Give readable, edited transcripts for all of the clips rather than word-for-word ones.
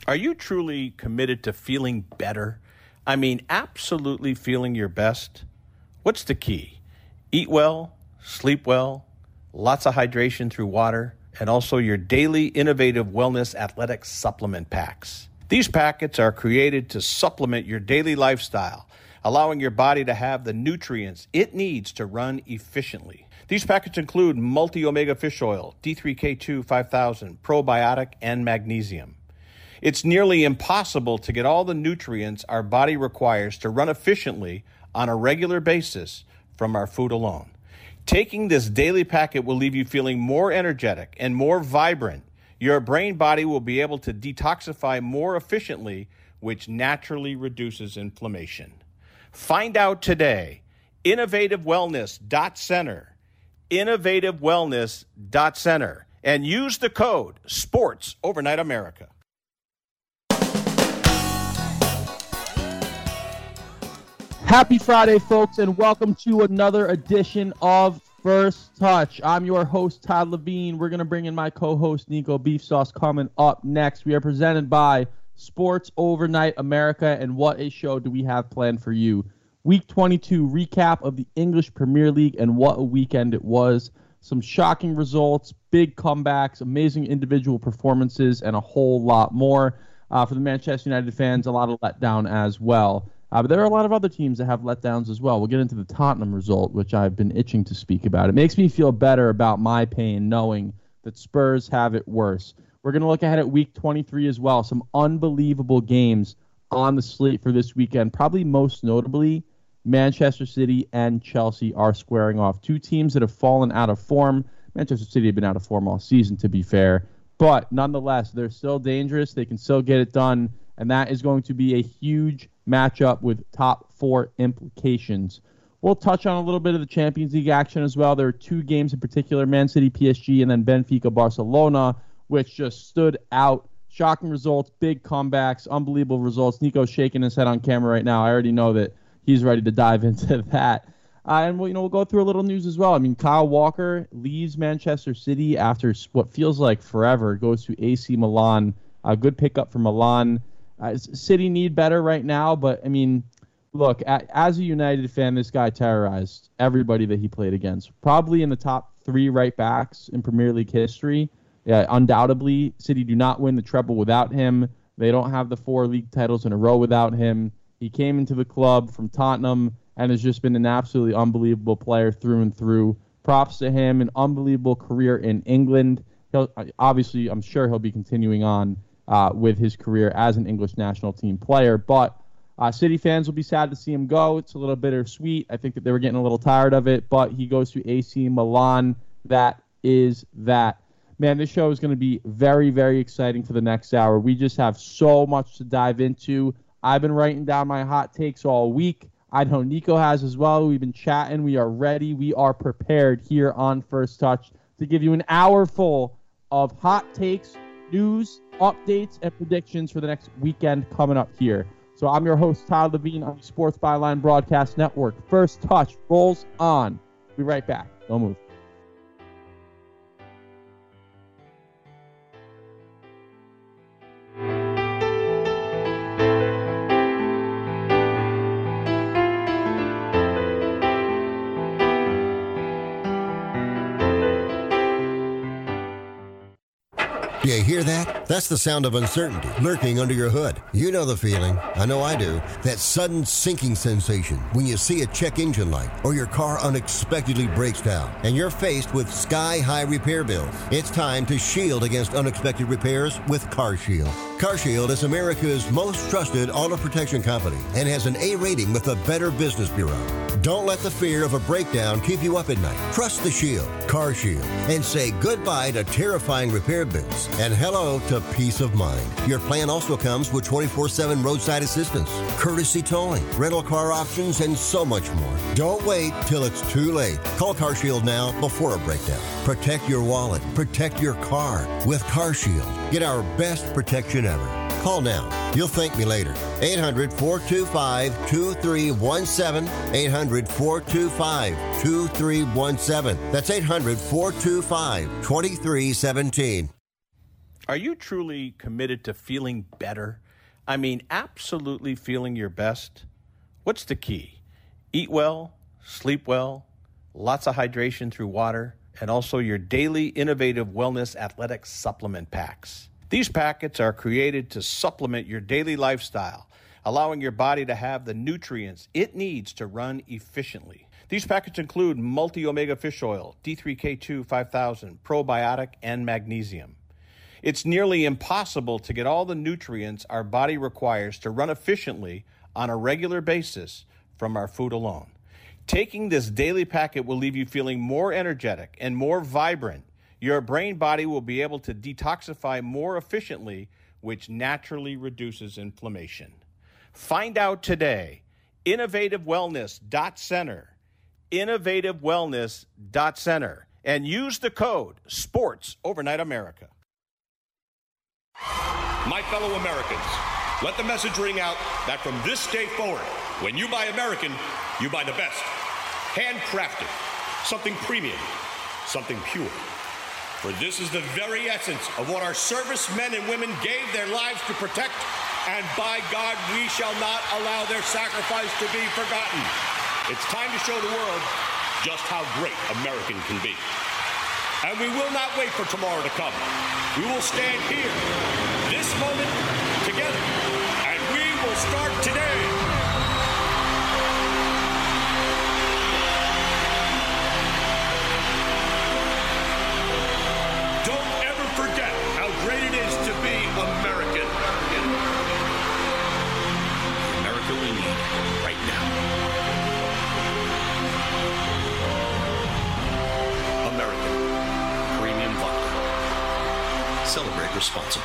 Are you truly committed to feeling better? I mean, absolutely feeling your best? What's the key? Eat well, sleep well, lots of hydration through water, and also your daily innovative wellness athletic supplement packs. These packets are created to supplement your daily lifestyle, allowing your body to have the nutrients it needs to run efficiently. These packets include multi-omega fish oil, D3K2 5000, probiotic, and magnesium. It's nearly impossible to get all the nutrients our body requires to run efficiently on a regular basis from our food alone. Taking this daily packet will leave you feeling more energetic and more vibrant. Your brain body will be able to detoxify more efficiently, which naturally reduces inflammation. Find out today. InnovativeWellness.Center. InnovativeWellness.Center. And use the code SPORTS Overnight America. Happy Friday, folks, and welcome to another edition of First Touch. I'm your host, Todd Levine. We're going to bring in my co-host, Nico Beef Sauce, coming up next. We are presented by Sports Overnight America, and what a show do we have planned for you. Week 22 recap of the English Premier League, and what a weekend it was. Some shocking results, big comebacks, amazing individual performances, and a whole lot more. For the Manchester United fans, a lot of letdown as well. But there are a lot of other teams that have letdowns as well. We'll get into the Tottenham result, which I've been itching to speak about. It makes me feel better about my pain knowing that Spurs have it worse. We're going to look ahead at Week 23 as well. Some unbelievable games on the slate for this weekend. Probably most notably, Manchester City and Chelsea are squaring off. Two teams that have fallen out of form. Manchester City have been out of form all season, to be fair. But nonetheless, they're still dangerous. They can still get it done. And that is going to be a huge matchup with top four implications. We'll touch on a little bit of the Champions League action as well. There are two games in particular, Man City, PSG, and then Benfica, Barcelona, which just stood out. Shocking results, big comebacks, unbelievable results. Nico's shaking his head on camera right now. I already know that he's ready to dive into that. And we'll go through a little news as well. I mean, Kyle Walker leaves Manchester City after what feels like forever, goes to AC Milan. A good pickup for Milan. City need better right now, but, I mean, look, as a United fan, this guy terrorized everybody that he played against. Probably in the top three right backs in Premier League history. Yeah, undoubtedly, City do not win the treble without him. They don't have the 4 league titles in a row without him. He came into the club from Tottenham and has just been an absolutely unbelievable player through and through. Props to him, an unbelievable career in England. Obviously, I'm sure he'll be continuing on with his career as an English national team player. But City fans will be sad to see him go. It's a little bittersweet. I think that they were getting a little tired of it, but he goes to AC Milan. That is that. Man, this show is going to be very, very exciting for the next hour. We just have so much to dive into. I've been writing down my hot takes all week. I know Nico has as well. We've been chatting. We are ready. We are prepared here on First Touch to give you an hour full of hot takes, news, updates, and predictions for the next weekend coming up here. So I'm your host, Todd Levine, on the Sports Byline Broadcast Network. First Touch rolls on. Be right back. Don't move. Do you hear that? That's the sound of uncertainty lurking under your hood. You know the feeling. I know I do. That sudden sinking sensation when you see a check engine light or your car unexpectedly breaks down and you're faced with sky-high repair bills. It's time to shield against unexpected repairs with CarShield. CarShield is America's most trusted auto protection company and has an A rating with the Better Business Bureau. Don't let the fear of a breakdown keep you up at night. Trust the Shield, CarShield, and say goodbye to terrifying repair bills and hello to peace of mind. Your plan also comes with 24/7 roadside assistance, courtesy towing, rental car options, and so much more. Don't wait till it's too late. Call CarShield now before a breakdown. Protect your wallet. Protect your car with CarShield. Get our best protection ever. Call now. You'll thank me later. 800-425-2317. 800-425-2317. That's 800-425-2317. Are you truly committed to feeling better? I mean, absolutely feeling your best? What's the key? Eat well, sleep well, lots of hydration through water, and also your daily innovative wellness athletic supplement packs. These packets are created to supplement your daily lifestyle, allowing your body to have the nutrients it needs to run efficiently. These packets include multi-omega fish oil, D3K2 5000, probiotic, and magnesium. It's nearly impossible to get all the nutrients our body requires to run efficiently on a regular basis from our food alone. Taking this daily packet will leave you feeling more energetic and more vibrant. Your brain body will be able to detoxify more efficiently, which naturally reduces inflammation. Find out today. InnovativeWellness.Center. InnovativeWellness.Center. And use the code SPORTS Overnight America. My fellow Americans, let the message ring out that from this day forward, when you buy American, you buy the best. Handcrafted, something premium, something pure. For this is the very essence of what our servicemen and women gave their lives to protect, and by God, we shall not allow their sacrifice to be forgotten. It's time to show the world just how great American can be. And we will not wait for tomorrow to come. We will stand here, this moment, together, and we will start today. Don't ever forget how great it is to be American. America we need right now. American. Premium vodka. Celebrate responsibly.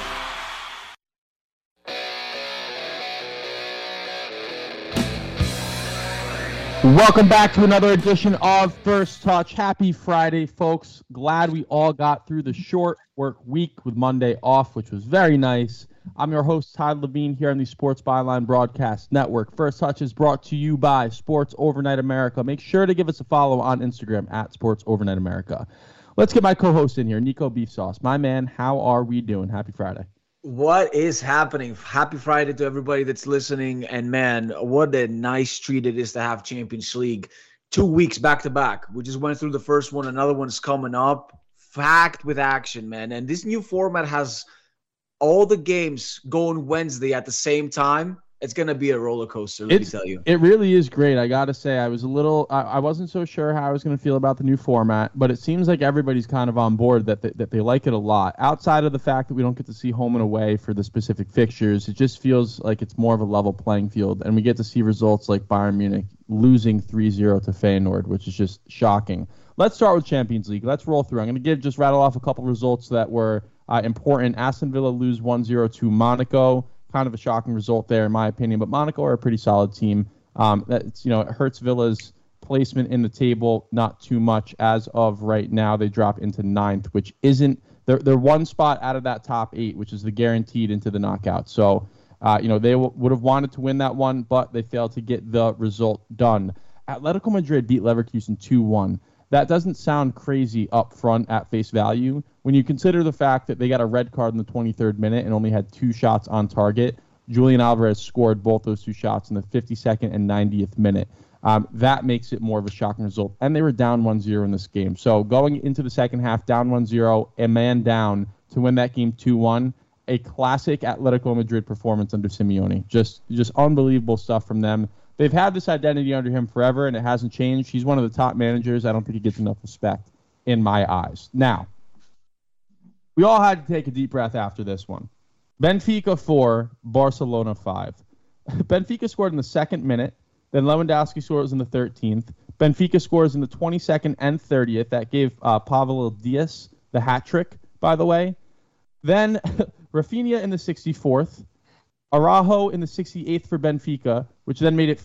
Welcome back to another edition of First Touch. Happy Friday, folks. Glad we all got through the short work week with Monday off, which was very nice. I'm your host, Todd Levine, here on the Sports Byline Broadcast Network. First Touch is brought to you by Sports Overnight America. Make sure to give us a follow on Instagram at Sports Overnight America. Let's get my co-host in here, Nico Beef Sauce. My man, how are we doing? Happy Friday. What is happening? Happy Friday to everybody that's listening. And man, what a nice treat it is to have Champions League 2 weeks back to back. We just went through the first one. Another one's coming up. Packed with action, man. And this new format has all the games going Wednesday at the same time. It's going to be a roller coaster, let me tell you. It really is great. I got to say, I wasn't so sure how I was going to feel about the new format, but it seems like everybody's kind of on board that they like it a lot. Outside of the fact that we don't get to see home and away for the specific fixtures, it just feels like it's more of a level playing field, and we get to see results like Bayern Munich losing 3-0 to Feyenoord, which is just shocking. Let's start with Champions League. Let's roll through. I'm going to just rattle off a couple results that were important. Aston Villa lose 1-0 to Monaco. Kind of a shocking result there, in my opinion. But Monaco are a pretty solid team. It hurts Villa's placement in the table not too much as of right now. They drop into 9th, which isn't they're one spot out of that top 8, which is the guaranteed into the knockout. So, they would have wanted to win that one, but they failed to get the result done. Atletico Madrid beat Leverkusen 2-1. That doesn't sound crazy up front at face value when you consider the fact that they got a red card in the 23rd minute and only had 2 shots on target. Julian Alvarez scored both those 2 shots in the 52nd and 90th minute. That makes it more of a shocking result. And they were down 1-0 in this game. So going into the second half, down 1-0, a man down to win that game 2-1, a classic Atletico Madrid performance under Simeone. Just unbelievable stuff from them. They've had this identity under him forever, and it hasn't changed. He's one of the top managers. I don't think he gets enough respect in my eyes. Now, we all had to take a deep breath after this one. Benfica 4, Barcelona 5. Benfica scored in the 2nd minute. Then Lewandowski scores in the 13th. Benfica scores in the 22nd and 30th. That gave Pavel Diaz the hat trick, by the way. Then Rafinha in the 64th. Araujo in the 68th for Benfica, which then made it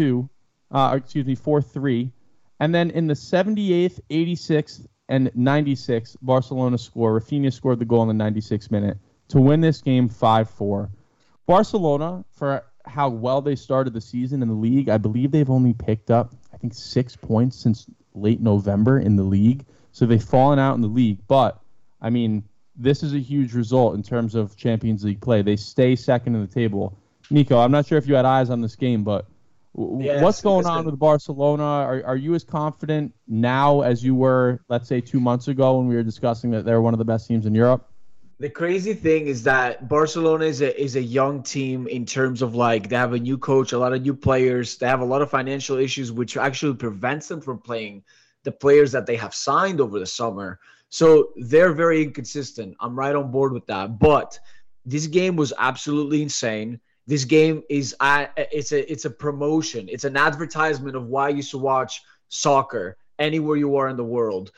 4-3. And then in the 78th, 86th, and 96th, Barcelona score. Rafinha scored the goal in the 96th minute to win this game 5-4. Barcelona, for how well they started the season in the league, I believe they've only picked up, 6 points since late November in the league. So they've fallen out in the league. But, this is a huge result in terms of Champions League play. They stay second in the table. Nico, I'm not sure if you had eyes on this game, but what's going on with Barcelona? Are you as confident now as you were, let's say, 2 months ago when we were discussing that they're one of the best teams in Europe? The crazy thing is that Barcelona is a young team in terms of like they have a new coach, a lot of new players. They have a lot of financial issues, which actually prevents them from playing the players that they have signed over the summer. So they're very inconsistent. I'm right on board with that. But this game was absolutely insane. This game is it's a promotion. It's an advertisement of why you should watch soccer anywhere you are in the world.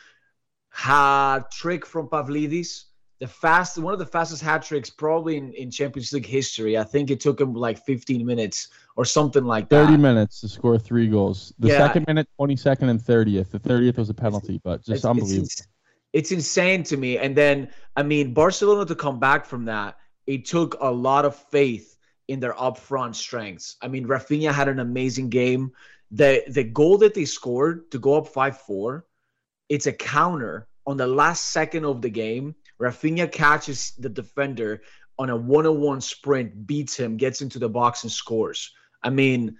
Hat trick from Pavlidis. One of the fastest hat tricks probably in Champions League history. I think it took him like 15 minutes or something like that. 30 minutes to score 3 goals. The second minute, 22nd, and 30th. The 30th was a penalty, but just unbelievable. It's insane to me. And then, I mean, Barcelona to come back from that, it took a lot of faith in their upfront strengths. I mean, Rafinha had an amazing game. The goal that they scored to go up 5-4, it's a counter on the last second of the game. Rafinha catches the defender on a one-on-one sprint, beats him, gets into the box and scores. I mean,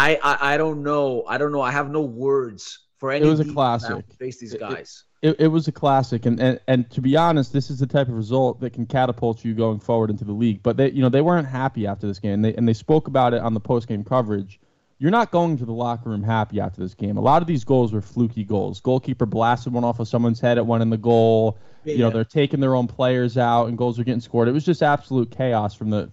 I don't know. I have no words for any. It was a classic. Face these guys. It was a classic, and to be honest, this is the type of result that can catapult you going forward into the league. But they weren't happy after this game, and they spoke about it on the post-game coverage. You're not going to the locker room happy after this game. A lot of these goals were fluky goals. Goalkeeper blasted one off of someone's head, it went in the goal. Yeah. You know, they're taking their own players out, and goals are getting scored. It was just absolute chaos from the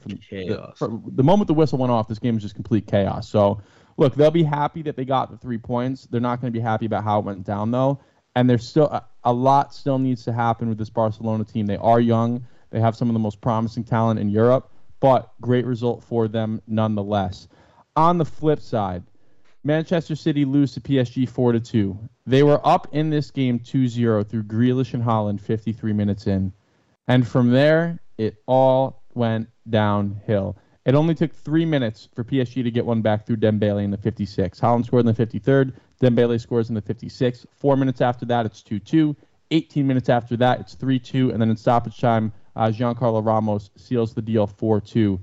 moment the whistle went off. This game was just complete chaos. So, look, they'll be happy that they got the 3 points. They're not going to be happy about how it went down, though. And there's still a lot still needs to happen with this Barcelona team. They are young. They have some of the most promising talent in Europe, but great result for them nonetheless. On the flip side, Manchester City lose to PSG 4-2. They were up in this game 2-0 through Grealish and Haaland 53 minutes in. And from there, it all went downhill. It only took 3 minutes for PSG to get one back through Dembele in the 56th. Haaland scored in the 53rd. Dembele scores in the 56th. 4 minutes after that, it's 2-2. 18 minutes after that, it's 3-2. And then in stoppage time, Giancarlo Ramos seals the deal 4-2.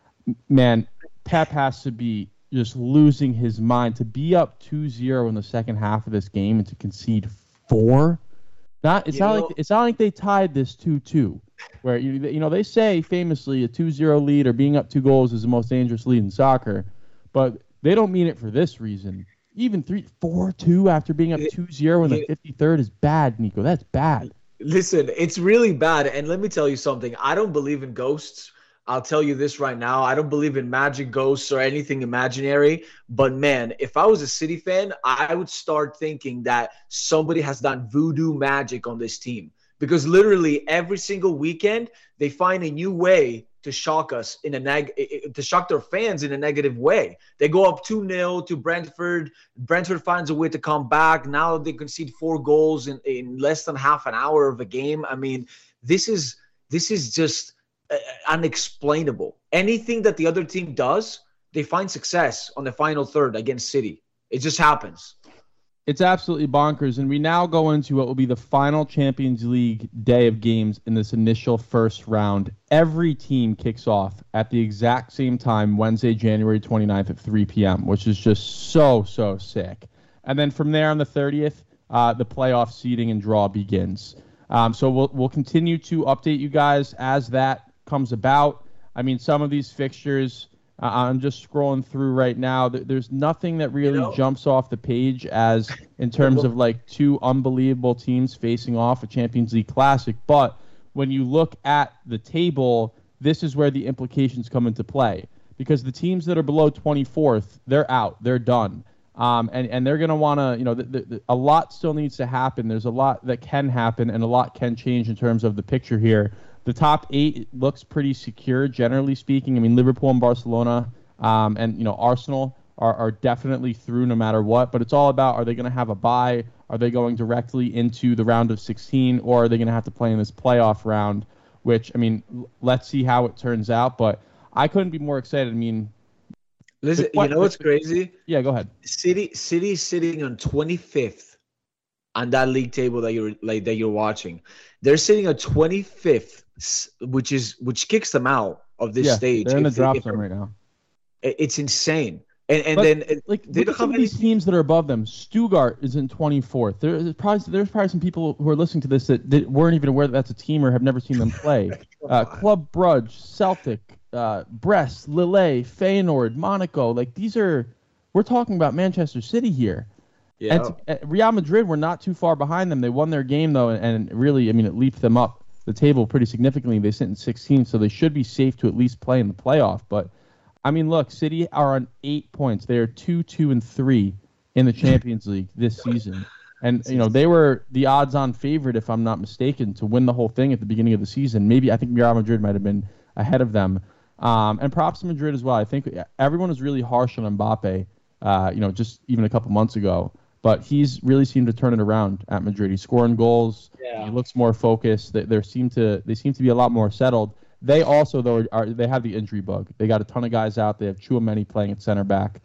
Man, Pep has to be just losing his mind to be up 2-0 in the second half of this game and to concede 4. It's not like they tied this 2-2, where you know they say famously a 2-0 lead or being up 2 goals is the most dangerous lead in soccer, but they don't mean it for this reason. Even 4-2 after being up 2-0 in the 53rd is bad, Nico. That's bad. Listen, it's really bad. And let me tell you something. I don't believe in ghosts. I'll tell you this right now. I don't believe in magic, ghosts, or anything imaginary. But, man, if I was a City fan, I would start thinking that somebody has done voodoo magic on this team. Because literally every single weekend, they find a new way to shock us to shock their fans in a negative way. They go up 2-0 to Brentford. Brentford finds a way to come back. Now they concede 4 goals in less than half an hour of a game. I mean, this is just unexplainable. Anything that the other team does, they find success on the final third against City. It just happens. It's absolutely bonkers, and we now go into what will be the final Champions League day of games in this initial first round. Every team kicks off at the exact same time, Wednesday, January 29th at 3 p.m., which is just so sick. And then from there on the 30th, the playoff seeding and draw begins. So we'll continue to update you guys as that comes about. I mean, some of these fixtures, I'm just scrolling through right now. There's nothing that really jumps off the page as in terms of like 2 unbelievable teams facing off a Champions League Classic. But when you look at the table, this is where the implications come into play. Because the teams that are below 24th, they're out. They're done. And they're going to want to, a lot still needs to happen. There's a lot that can happen and a lot can change in terms of the picture here. The top 8 looks pretty secure, generally speaking. I mean, Liverpool and Barcelona and Arsenal are definitely through no matter what. But it's all about, are they going to have a bye? Are they going directly into the round of 16? Or are they going to have to play in this playoff round? Which, I mean, let's see how it turns out. But I couldn't be more excited. I mean, listen, you know what's crazy? Yeah, go ahead. City sitting on 25th on that league table that you're watching. They're sitting at 25th, which kicks them out of this stage. They're in the drop zone right now. It's insane. And then like look at some of these teams that are above them. Stuttgart is in 24th. There's probably some people who are listening to this that weren't even aware that that's a team or have never seen them play. Club Brugge, Celtic, Brest, Lille, Feyenoord, Monaco. Like we're talking about Manchester City here. Yeah. And Real Madrid were not too far behind them. They won their game though, and really, I mean, it leaped them up the table pretty significantly. They sit in 16th, so they should be safe to at least play in the playoff. But I mean, look, City are on 8 points. They are 2-2-3 in the Champions League this season. And, they were the odds-on favorite, if I'm not mistaken, to win the whole thing at the beginning of the season. Maybe I think Real Madrid might have been ahead of them. And props to Madrid as well. I think everyone was really harsh on Mbappe, just even a couple months ago. But he's really seemed to turn it around at Madrid. He's scoring goals. Yeah. He looks more focused. They seem to be a lot more settled. They also, though, they have the injury bug. They got a ton of guys out. They have Tchouaméni playing at center back,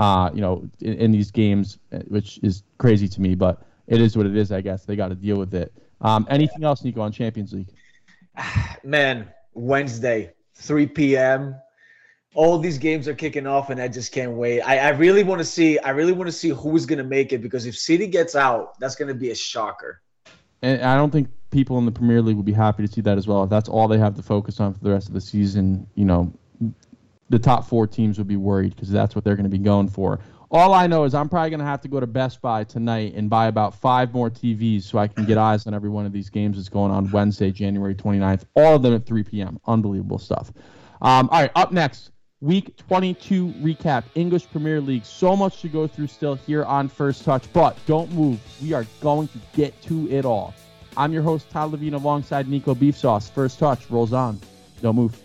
in these games, which is crazy to me, but it is what it is, I guess. They got to deal with it. Anything else, Nico, on Champions League? Man, Wednesday, 3 p.m. All these games are kicking off, and I just can't wait. I really want to see who's going to make it, because if City gets out, that's going to be a shocker. And I don't think people in the Premier League would be happy to see that as well. If that's all they have to focus on for the rest of the season, the top 4 teams would be worried, because that's what they're going to be going for. All I know is I'm probably going to have to go to Best Buy tonight and buy about 5 more TVs so I can get eyes on every one of these games that's going on Wednesday, January 29th. All of them at 3 p.m. Unbelievable stuff. All right, up next, Week 22 recap, English Premier League. So much to go through still here on First Touch, but don't move. We are going to get to it all. I'm your host, Todd Levine, alongside Nico Beef Sauce. First Touch rolls on. Don't move.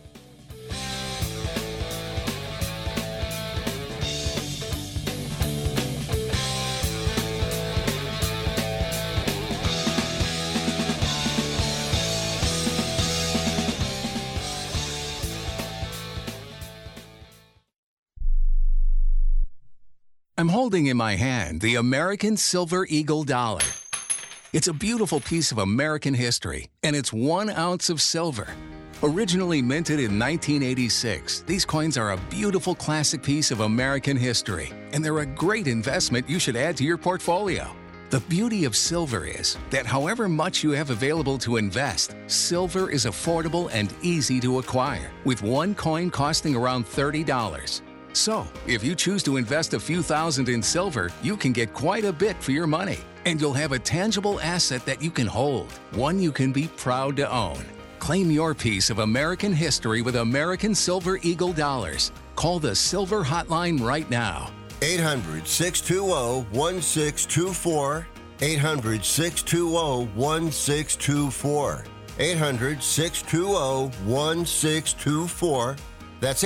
I'm holding in my hand the American Silver Eagle dollar. It's a beautiful piece of American history, and it's 1 ounce of silver. Originally minted in 1986, these coins are a beautiful classic piece of American history, and they're a great investment you should add to your portfolio. The beauty of silver is that however much you have available to invest, silver is affordable and easy to acquire, with one coin costing around $30. So, if you choose to invest a few thousand in silver, you can get quite a bit for your money. And you'll have a tangible asset that you can hold, one you can be proud to own. Claim your piece of American history with American Silver Eagle dollars. Call the Silver Hotline right now. 800-620-1624. 800-620-1624. 800-620-1624. That's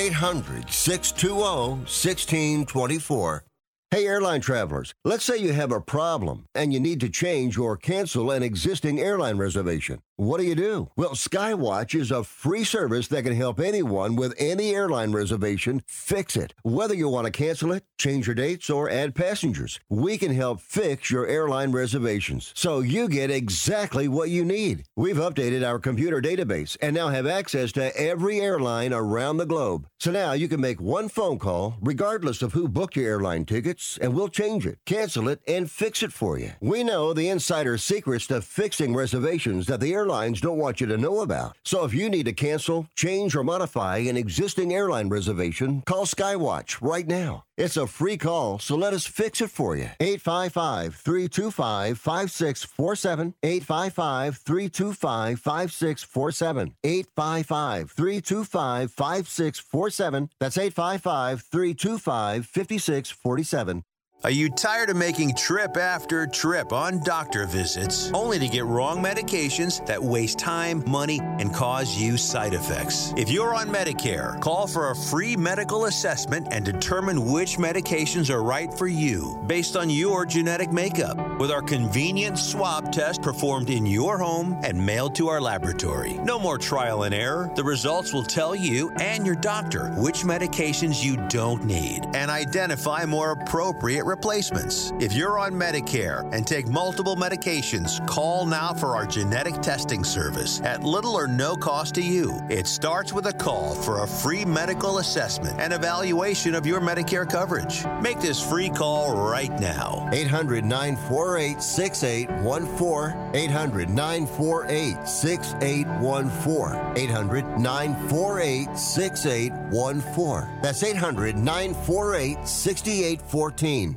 800-620-1624. Hey, airline travelers, let's say you have a problem and you need to change or cancel an existing airline reservation. What do? Well, Skywatch is a free service that can help anyone with any airline reservation fix it. Whether you want to cancel it, change your dates, or add passengers, we can help fix your airline reservations so you get exactly what you need. We've updated our computer database and now have access to every airline around the globe. So now you can make one phone call regardless of who booked your airline tickets, and we'll change it, cancel it, and fix it for you. We know the insider secrets to fixing reservations that the airlines don't want you to know about. So if you need to cancel, change, or modify an existing airline reservation, call Skywatch right now. It's a free call, so let us fix it for you. 855-325-5647. 855-325-5647. 855-325-5647. That's 855-325-5647. Are you tired of making trip after trip on doctor visits only to get wrong medications that waste time, money, and cause you side effects? If you're on Medicare, call for a free medical assessment and determine which medications are right for you based on your genetic makeup. With our convenient swab test performed in your home and mailed to our laboratory. No more trial and error. The results will tell you and your doctor which medications you don't need and identify more appropriate replacements. If you're on Medicare and take multiple medications, call now for our genetic testing service at little or no cost to you. It starts with a call for a free medical assessment and evaluation of your Medicare coverage. Make this free call right now. 800-948-6814. 800-948-6814. 800-948-6814. That's 800-948-6814.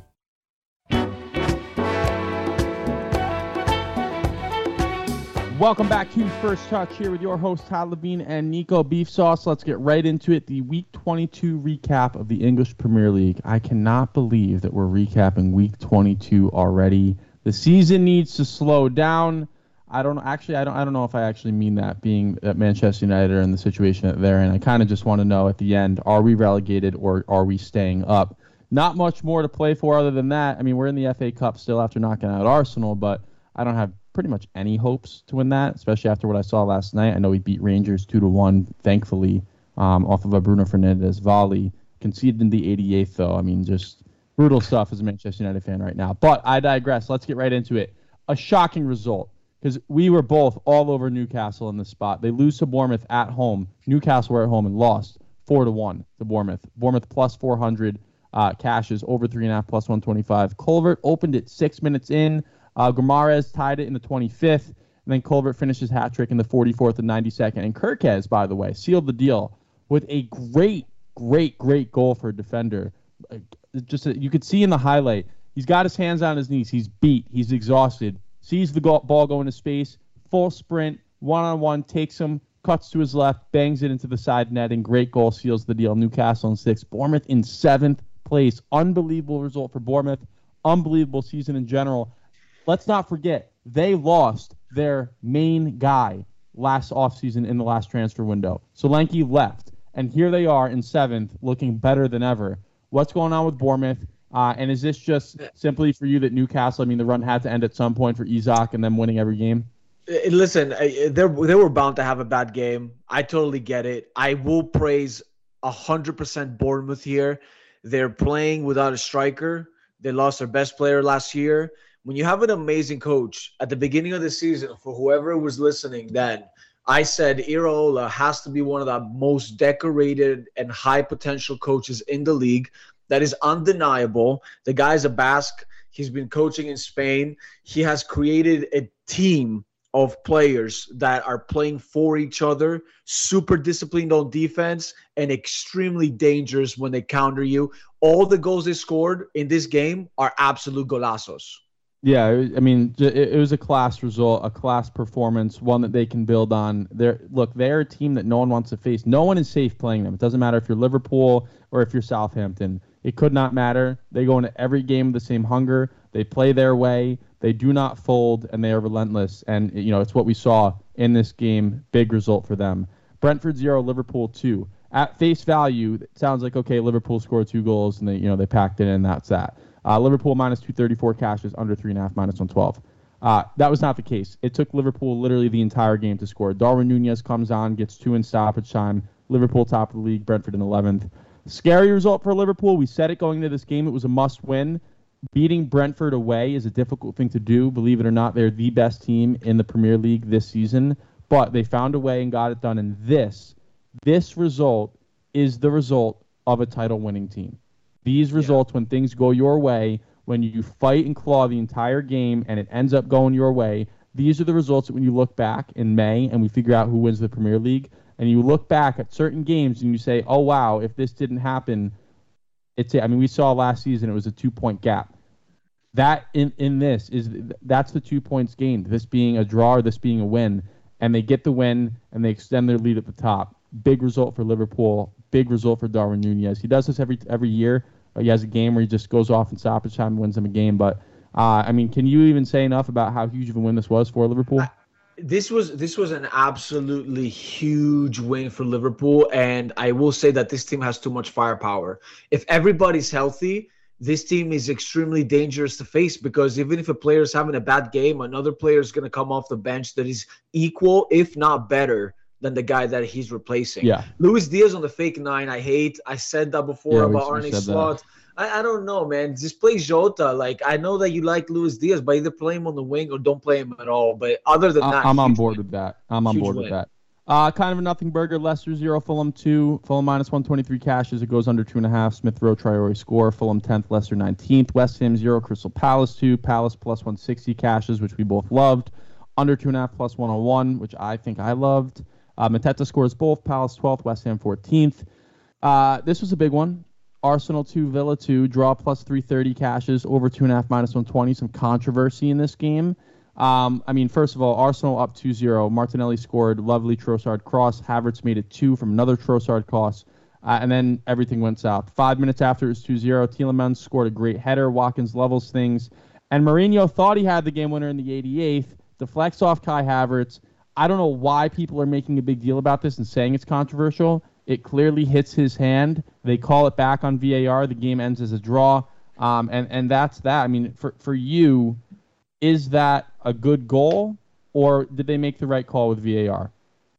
Welcome back to First Touch here with your host Todd Levine and Nico Beef Sauce. Let's get right into it. The Week 22 recap of the English Premier League. I cannot believe that we're recapping Week 22 already. The season needs to slow down. I don't know if I actually mean that, being at Manchester United are in the situation that they're in. I kind of just want to know at the end, are we relegated or are we staying up? Not much more to play for other than that. I mean, we're in the FA Cup still after knocking out Arsenal, but I don't have pretty much any hopes to win that, especially after what I saw last night. I know we beat Rangers 2-1, thankfully, off of a Bruno Fernandes volley. Conceded in the 88th, though. I mean, just brutal stuff as a Manchester United fan right now. But I digress. Let's get right into it. A shocking result, because we were both all over Newcastle in this spot. They lose to Bournemouth at home. Newcastle were at home and lost 4-1 to Bournemouth. Bournemouth plus 400, cashes over 3.5 plus 125. Culvert opened it 6 minutes in. Guimaraes tied it in the 25th, and then Culvert finishes hat-trick in the 44th and 92nd. And Kirkez, by the way, sealed the deal with a great goal for a defender. You could see in the highlight, he's got his hands on his knees. He's beat. He's exhausted. Sees the ball go into space, full sprint, one-on-one, takes him, cuts to his left, bangs it into the side net, and great goal, seals the deal. Newcastle in 6th. Bournemouth in 7th place. Unbelievable result for Bournemouth. Unbelievable season in general. Let's not forget, they lost their main guy last offseason in the last transfer window. Solanke left, and here they are in 7th, looking better than ever. What's going on with Bournemouth? And is this just simply for you that Newcastle, I mean, the run had to end at some point for Isak and them winning every game? Listen, they were bound to have a bad game. I totally get it. I will praise 100% Bournemouth here. They're playing without a striker. They lost their best player last year. When you have an amazing coach at the beginning of the season, for whoever was listening then, I said Iraola has to be one of the most decorated and high potential coaches in the league. That is undeniable. The guy's a Basque. He's been coaching in Spain. He has created a team of players that are playing for each other, super disciplined on defense, and extremely dangerous when they counter you. All the goals they scored in this game are absolute golazos. Yeah, I mean, it was a class result, a class performance, one that they can build on. They're a team that no one wants to face. No one is safe playing them. It doesn't matter if you're Liverpool or if you're Southampton. It could not matter. They go into every game with the same hunger. They play their way. They do not fold, and they are relentless. And, you know, it's what we saw in this game. Big result for them. Brentford 0, Liverpool 2. At face value, it sounds like, okay, Liverpool scored 2 goals, and they packed it in, that's that. Liverpool minus 234 cashes, under 3.5, minus 112. That was not the case. It took Liverpool literally the entire game to score. Darwin Nunez comes on, gets 2 in stoppage time. Liverpool top of the league, Brentford in 11th. Scary result for Liverpool. We said it going into this game. It was a must-win. Beating Brentford away is a difficult thing to do. Believe it or not, they're the best team in the Premier League this season. But they found a way and got it done. And this result is the result of a title-winning team. These results, when things go your way, when you fight and claw the entire game and it ends up going your way, these are the results that when you look back in May and we figure out who wins the Premier League, and you look back at certain games and you say, oh, wow, if this didn't happen, we saw last season it was a 2-point gap. That that's the 2 points gained, this being a draw or this being a win, and they get the win and they extend their lead at the top. Big result for Liverpool, big result for Darwin Nunez. He does this every year. He has a game where he just goes off in stoppage time and wins them a game. But, can you even say enough about how huge of a win this was for Liverpool? This was an absolutely huge win for Liverpool, and I will say that this team has too much firepower. If everybody's healthy, this team is extremely dangerous to face, because even if a player is having a bad game, another player is going to come off the bench that is equal, if not better, than the guy that he's replacing. Yeah. Luis Diaz on the fake 9, I hate. I said that before about Arne said Slot. I don't know, man. Just play Jota. Like, I know that you like Luis Diaz, but either play him on the wing or don't play him at all. But other than that, I'm on board with that. I'm on board with that. Kind of a nothing burger. Leicester 0, Fulham 2. Fulham minus 123 cashes. It goes under 2.5. Smith Rowe, Traore score. Fulham 10th, Leicester 19th. West Ham 0, Crystal Palace 2. Palace plus 160 cashes, which we both loved. Under 2.5 plus 101, which I think I loved. Mateta scores both. Palace 12th, West Ham 14th. This was a big one. Arsenal 2, Villa 2, draw plus 330 cashes, over 2.5 minus 120. Some controversy in this game. I mean, first of all, Arsenal up 2-0. Martinelli scored, lovely Trossard cross. Havertz made it 2 from another Trossard cross. And then everything went south. 5 minutes after it was 2-0, Tielemans scored a great header. Watkins levels things. And Mourinho thought he had the game winner in the 88th. Deflects off Kai Havertz. I don't know why people are making a big deal about this and saying it's controversial. It clearly hits his hand. They call it back on VAR. The game ends as a draw. And that's that. I mean, for you, is that a good goal, or did they make the right call with VAR?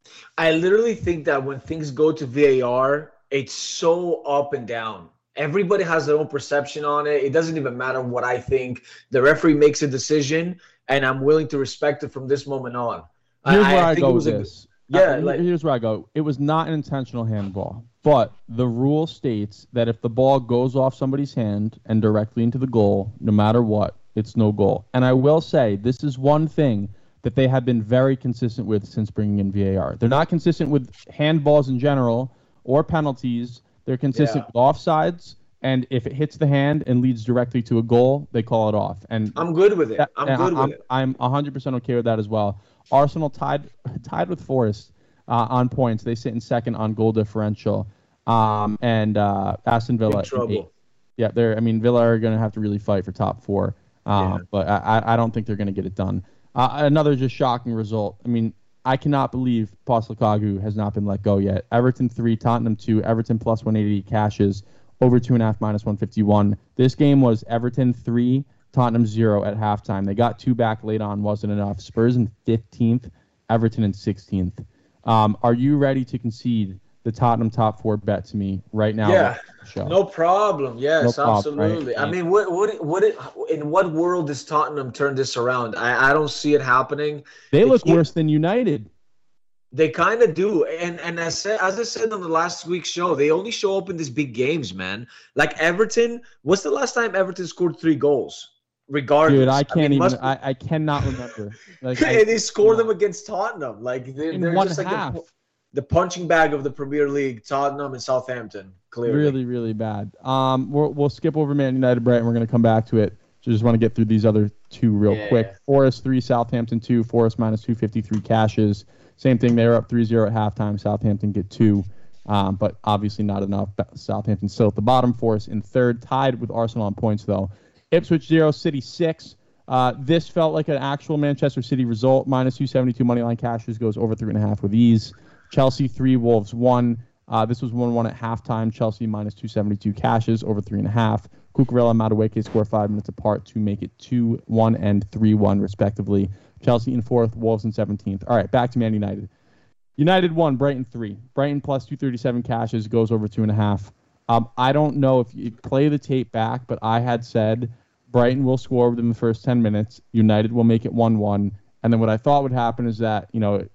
I literally think that when things go to VAR, it's so up and down. Everybody has their own perception on it. It doesn't even matter what I think. The referee makes a decision, and I'm willing to respect it from this moment on. Here's where I go with this. Here's where I go. It was not an intentional handball, but the rule states that if the ball goes off somebody's hand and directly into the goal, no matter what, it's no goal. And I will say this is one thing that they have been very consistent with since bringing in VAR. They're not consistent with handballs in general or penalties. They're consistent with offsides. And if it hits the hand and leads directly to a goal, they call it off. And I'm good with it. I'm 100% okay with that as well. Arsenal tied with Forest on points. They sit in second on goal differential. And Aston Villa. Trouble. Yeah, Villa are going to have to really fight for top 4. But I don't think they're going to get it done. Another just shocking result. I mean, I cannot believe Postecoglou has not been let go yet. Everton 3, Tottenham 2. Everton plus 180 cashes, over 2.5 minus 151. This game was Everton 3, Tottenham 0 at halftime. They got 2 back late on, wasn't enough. Spurs in 15th, Everton in 16th. Are you ready to concede the Tottenham top 4 bet to me right now? Yeah, no problem. Yes, no problem, absolutely. Right? I mean, in what world does Tottenham turn this around? I don't see it happening. They look worse than United. They kind of do. And as I said on the last week's show, they only show up in these big games, man. Like Everton, what's the last time Everton scored 3 goals? Regardless. Dude, I cannot remember. Like, and they scored them against Tottenham. Like they're just like the punching bag of the Premier League, Tottenham and Southampton, clearly. Really, really bad. We'll skip over Man United, Brighton. We're going to come back to it. So just want to get through these other 2 real quick. Forest 3, Southampton 2. Forest minus 253 cashes. Same thing. They were up 3-0 at halftime. Southampton get 2, but obviously not enough. Southampton still at the bottom. Forest in 3rd, tied with Arsenal on points, though. Ipswich 0, City 6. This felt like an actual Manchester City result. Minus 272 moneyline cashes, goes over 3.5 with ease. Chelsea 3, Wolves 1. This was 1-1 at halftime. Chelsea minus 272 cashes, over 3.5. Cucurella and Madueke score 5 minutes apart to make it 2-1 and 3-1, respectively. Chelsea in 4th, Wolves in 17th. All right, back to Man United. United 1, Brighton 3. Brighton plus 237 cashes, goes over 2.5. I don't know if you play the tape back, but I had said Brighton will score within the first 10 minutes. United will make it 1-1. And then what I thought would happen is that,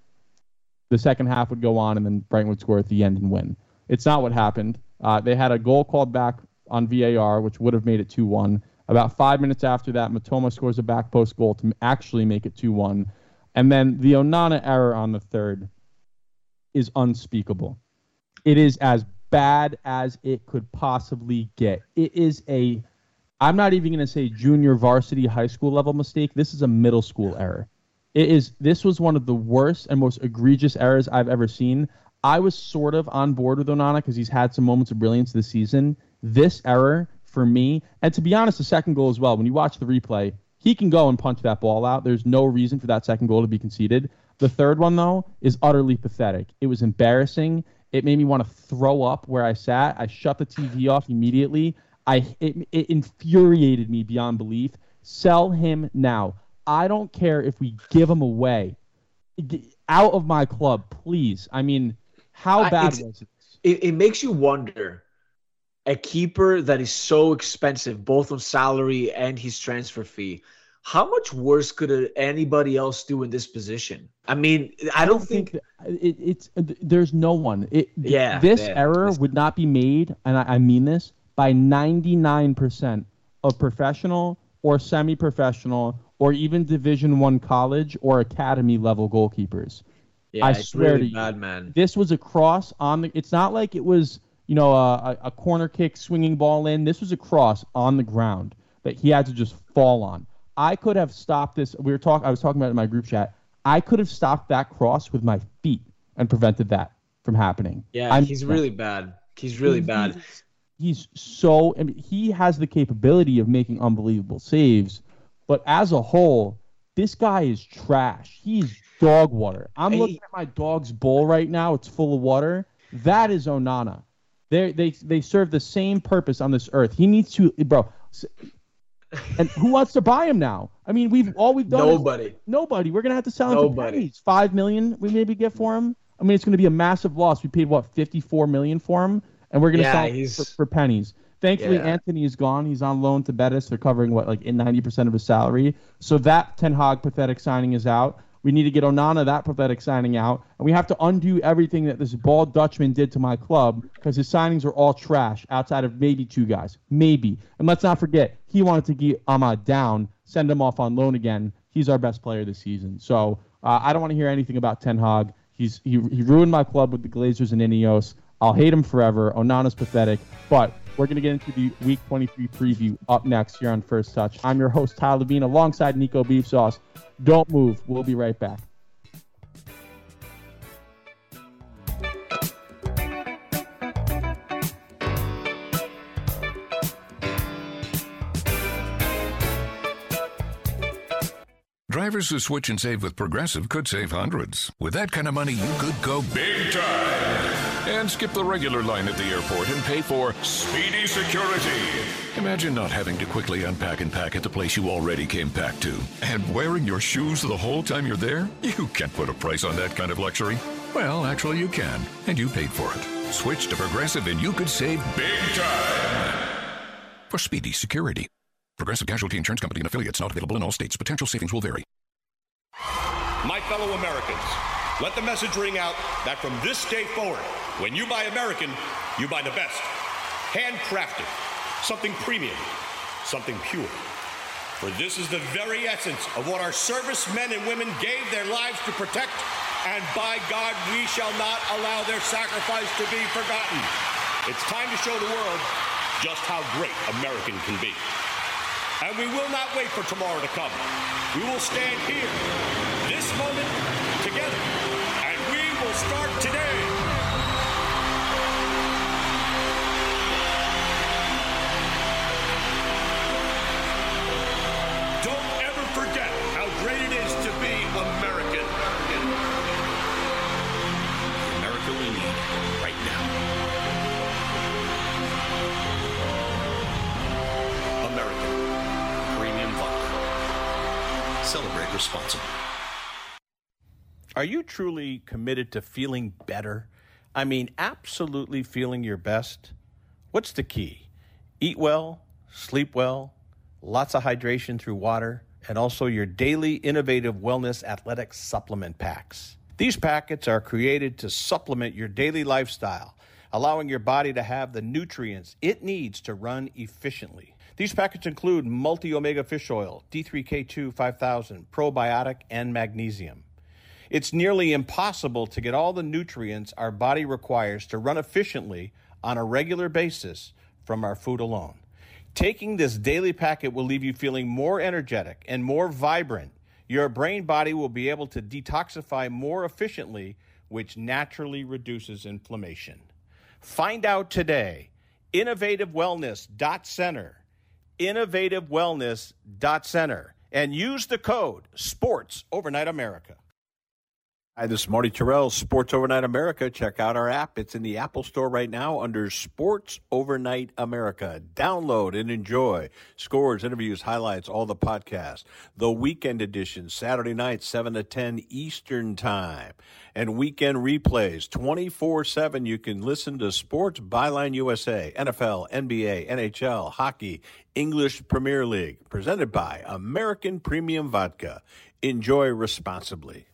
the second half would go on and then Brighton would score at the end and win. It's not what happened. They had a goal called back on VAR, which would have made it 2-1. About 5 minutes after that, Matoma scores a back post goal to actually make it 2-1. And then the Onana error on the 3rd is unspeakable. It is as bad as it could possibly get. It is I'm not even going to say junior varsity high school level mistake. This is a middle school error. This was one of the worst and most egregious errors I've ever seen. I was sort of on board with Onana because he's had some moments of brilliance this season. This error, for me, and to be honest, the second goal as well, when you watch the replay, he can go and punch that ball out. There's no reason for that second goal to be conceded. The third one, though, is utterly pathetic. It was embarrassing. It made me want to throw up where I sat. I shut the TV off immediately. It infuriated me beyond belief. Sell him now. I don't care if we give him away. out of my club, please. I mean, how bad was it? It makes you wonder, a keeper that is so expensive, both on salary and his transfer fee, how much worse could anybody else do in this position? I mean, I don't think there's no one. This error would not be made, and I mean this, by 99% of professional or semi-professional or even Division I college or academy level goalkeepers. Yeah, I it's swear really to bad, you, man. this was a cross on the. It's not like it was, a corner kick swinging ball in. This was a cross on the ground that he had to just fall on. I could have stopped this. I was talking about it in my group chat. I could have stopped that cross with my feet and prevented that from happening. Yeah, he's really bad. He's really bad. He's so. I mean, he has the capability of making unbelievable saves, but as a whole, this guy is trash. He's dog water. I'm looking at my dog's bowl right now. It's full of water. That is Onana. They serve the same purpose on this earth. He needs to, bro. And who wants to buy him now? I mean, we've done nobody. We're gonna have to sell him for pennies. $5 million we maybe get for him. I mean, it's gonna be a massive loss. We paid $54 million for him, and we're gonna sell him for pennies. Thankfully, Anthony is gone. He's on loan to Betis. They're covering 90% of his salary. So that Ten Hag pathetic signing is out. We need to get Onana, that pathetic signing, out. And we have to undo everything that this bald Dutchman did to my club, because his signings are all trash outside of maybe two guys. Maybe. And let's not forget, he wanted to get Ahmad down, send him off on loan again. He's our best player this season. So I don't want to hear anything about Ten Hag. He ruined my club with the Glazers and Ineos. I'll hate him forever. Onana's pathetic. But we're going to get into the Week 23 preview up next here on First Touch. I'm your host, Tyler Levine, alongside Nico Beef Sauce. Don't move. We'll be right back. Drivers who switch and save with Progressive could save hundreds. With that kind of money, you could go big time and skip the regular line at the airport and pay for Speedy Security. Imagine not having to quickly unpack and pack at the place you already came packed to. And wearing your shoes the whole time you're there? You can't put a price on that kind of luxury. Well, actually you can, and you paid for it. Switch to Progressive and you could save big time for Speedy Security. Progressive Casualty Insurance Company and affiliates, not available in all states. Potential savings will vary. My fellow Americans, let the message ring out that from this day forward, when you buy American, you buy the best. Handcrafted, something premium, something pure. For this is the very essence of what our servicemen and women gave their lives to protect, and by God, we shall not allow their sacrifice to be forgotten. It's time to show the world just how great American can be. And we will not wait for tomorrow to come. We will stand here, this moment, together, and we will start today. Don't ever forget how great it is to be American. America we need right now. American. Premium vodka. Celebrate responsibly. Are you truly committed to feeling better? I mean, absolutely feeling your best? What's the key? Eat well, sleep well, lots of hydration through water, and also your daily innovative wellness athletic supplement packs. These packets are created to supplement your daily lifestyle, allowing your body to have the nutrients it needs to run efficiently. These packets include multi-omega fish oil, D3K2 5000, probiotic, and magnesium. It's nearly impossible to get all the nutrients our body requires to run efficiently on a regular basis from our food alone. Taking this daily packet will leave you feeling more energetic and more vibrant. Your brain body will be able to detoxify more efficiently, which naturally reduces inflammation. Find out today. InnovativeWellness.center. InnovativeWellness.center. And use the code SPORTSOvernightAmerica. Hi, this is Marty Terrell, Sports Overnight America. Check out our app. It's in the Apple Store right now under Sports Overnight America. Download and enjoy. Scores, interviews, highlights, all the podcasts. The weekend edition, Saturday night, 7 to 10 Eastern Time. And weekend replays, 24/7. You can listen to Sports Byline USA, NFL, NBA, NHL, hockey, English Premier League. Presented by American Premium Vodka. Enjoy responsibly.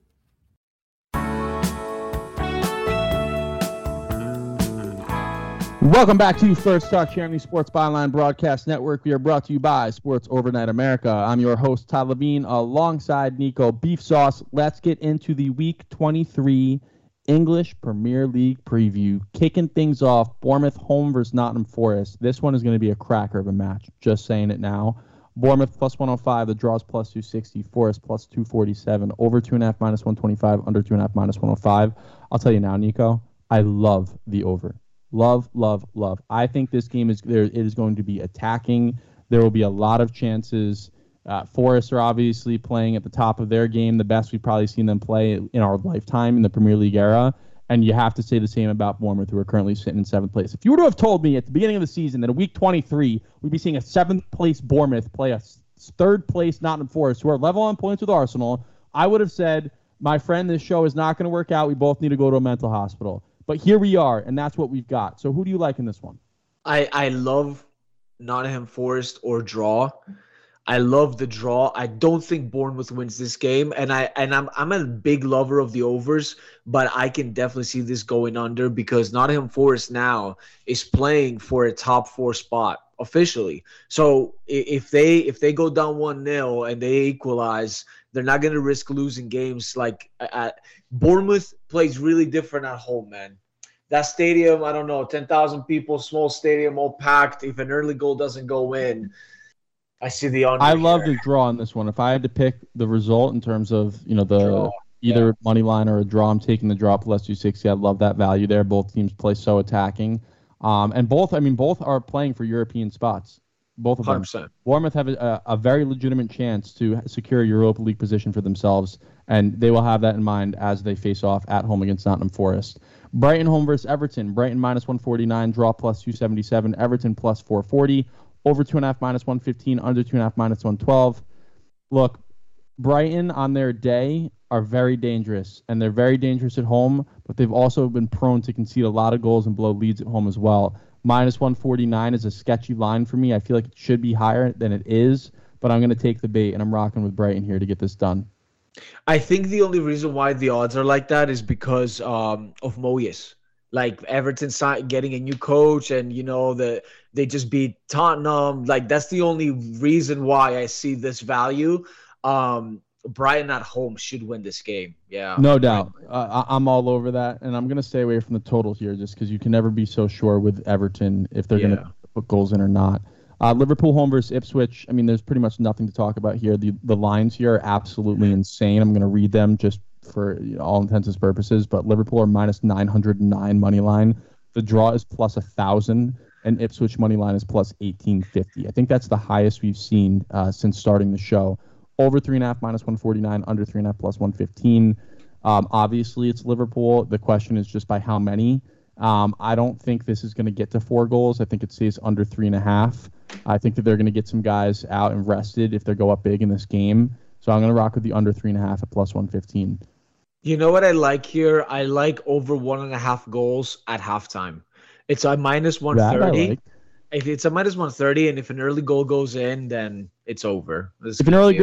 Welcome back to First Touch here on the Sports Byline Broadcast Network. We are brought to you by Sports Overnight America. I'm your host, Todd Levine, alongside Nico Beef Sauce. Let's get into the Week 23 English Premier League preview. Kicking things off, Bournemouth home versus Nottingham Forest. This one is going to be a cracker of a match. Just saying it now. Bournemouth plus 105, the draws plus 260, Forest plus 247, over 2.5 minus 125, under 2.5 minus 105. I'll tell you now, Nico, I love the over. Love, love, love. I think this game is going to be attacking. There will be a lot of chances. Forest are obviously playing at the top of their game, the best we've probably seen them play in our lifetime in the Premier League era. And you have to say the same about Bournemouth, who are currently sitting in 7th place. If you were to have told me at the beginning of the season that in week 23 we'd be seeing a 7th place Bournemouth play a 3rd place Nottingham Forest, who are level on points with Arsenal, I would have said, my friend, this show is not going to work out. We both need to go to a mental hospital. But here we are, and that's what we've got. So who do you like in this one? I love Nottingham Forest or draw. I love the draw. I don't think Bournemouth wins this game, and I'm a big lover of the overs, but I can definitely see this going under because Nottingham Forest now is playing for a top 4 spot officially. So if they go down 1-0 and they equalize, they're not going to risk losing games. Like Bournemouth plays really different at home, man. That stadium, I don't know, 10,000 people, small stadium, all packed. If an early goal doesn't go in, I see the under. I love the draw on this one. If I had to pick the result in terms of either money line or a draw, I'm taking the draw plus 260. I love that value there. Both teams play so attacking, and both are playing for European spots. Both of them. 100%. Bournemouth have a very legitimate chance to secure a Europa League position for themselves, and they will have that in mind as they face off at home against Nottingham Forest. Brighton home versus Everton. Brighton minus 149, draw plus 277. Everton plus 440. Over 2.5 minus 115, under 2.5 minus 112. Look, Brighton on their day are very dangerous, and they're very dangerous at home, but they've also been prone to concede a lot of goals and blow leads at home as well. Minus 149 is a sketchy line for me. I feel like it should be higher than it is, but I'm going to take the bait, and I'm rocking with Brighton here to get this done. I think the only reason why the odds are like that is because of Moyes. Like Everton getting a new coach, and they just beat Tottenham. Like that's the only reason why I see this value. Brighton at home should win this game. Yeah, no doubt. I'm all over that, and I'm gonna stay away from the total here just because you can never be so sure with Everton if they're gonna put goals in or not. Liverpool home versus Ipswich. I mean, there's pretty much nothing to talk about here. The lines here are absolutely insane. I'm gonna read them just for all intents and purposes, but Liverpool are minus 909 money line. The draw is plus 1,000, and Ipswich money line is plus 1850. I think that's the highest we've seen since starting the show. Over 3.5 minus 149, under 3.5 plus 115. Obviously, it's Liverpool. The question is just by how many. I don't think this is going to get to 4 goals. I think it stays under 3.5. I think that they're going to get some guys out and rested if they go up big in this game. So I'm going to rock with the under 3.5 at plus 115. You know what I like here? I like over 1.5 goals at halftime. It's a minus 130. Like. If it's a minus 130, and if an early goal goes in, then it's over. If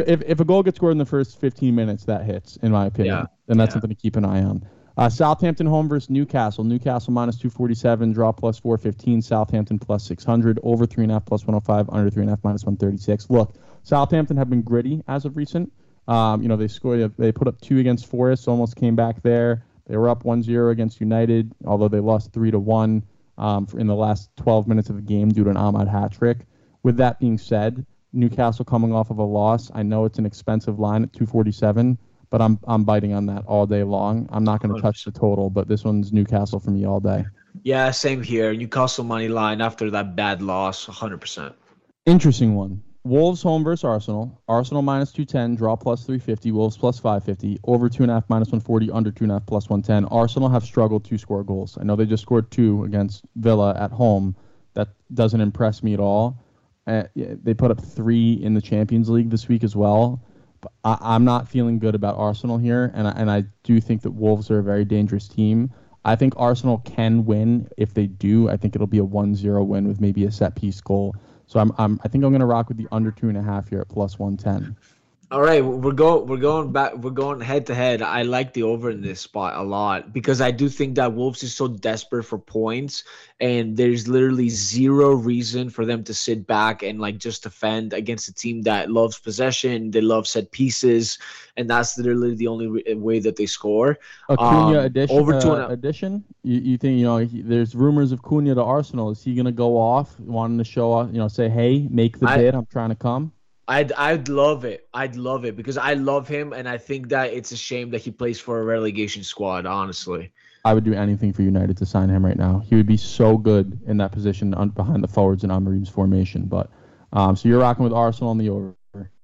a goal gets scored in the first 15 minutes, that hits, in my opinion. Then that's something to keep an eye on. Southampton home versus Newcastle. Newcastle minus 247, draw plus 415. Southampton plus 600, over 3.5 plus 105, under 3.5 minus 136. Look, Southampton have been gritty as of recent. They scored. They put up 2 against Forest, almost came back there. They were up 1-0 against United, although they lost 3-1 in the last 12 minutes of the game due to an Ahmad hat trick. With that being said, Newcastle coming off of a loss. I know it's an expensive line at 247, but I'm biting on that all day long. I'm not going to touch the total, but this one's Newcastle for me all day. Yeah, same here. Newcastle money line after that bad loss, 100%. Interesting one. Wolves home versus Arsenal. Arsenal minus 210, draw plus 350, Wolves plus 550, over 2.5 minus 140, under 2.5 plus 110. Arsenal have struggled to score goals. I know they just scored 2 against Villa at home. That doesn't impress me at all. They put up 3 in the Champions League this week as well. But I'm not feeling good about Arsenal here, and I do think that Wolves are a very dangerous team. I think Arsenal can win. If they do, I think it'll be a 1-0 win with maybe a set-piece goal. So I think I'm going to rock with the under 2.5 here at plus 110. All right, we're going head to head. I like the over in this spot a lot because I do think that Wolves is so desperate for points, and there's literally zero reason for them to sit back and like just defend against a team that loves possession. They love set pieces, and that's literally the only way that they score. Cunha addition. You think there's rumors of Cunha to Arsenal. Is he going to go off, wanting to show off? Say, hey, make the bid. I'm trying to come. I'd love it. I'd love it because I love him, and I think that it's a shame that he plays for a relegation squad, honestly. I would do anything for United to sign him right now. He would be so good in that position behind the forwards in Amorim's formation. But so you're rocking with Arsenal on the over.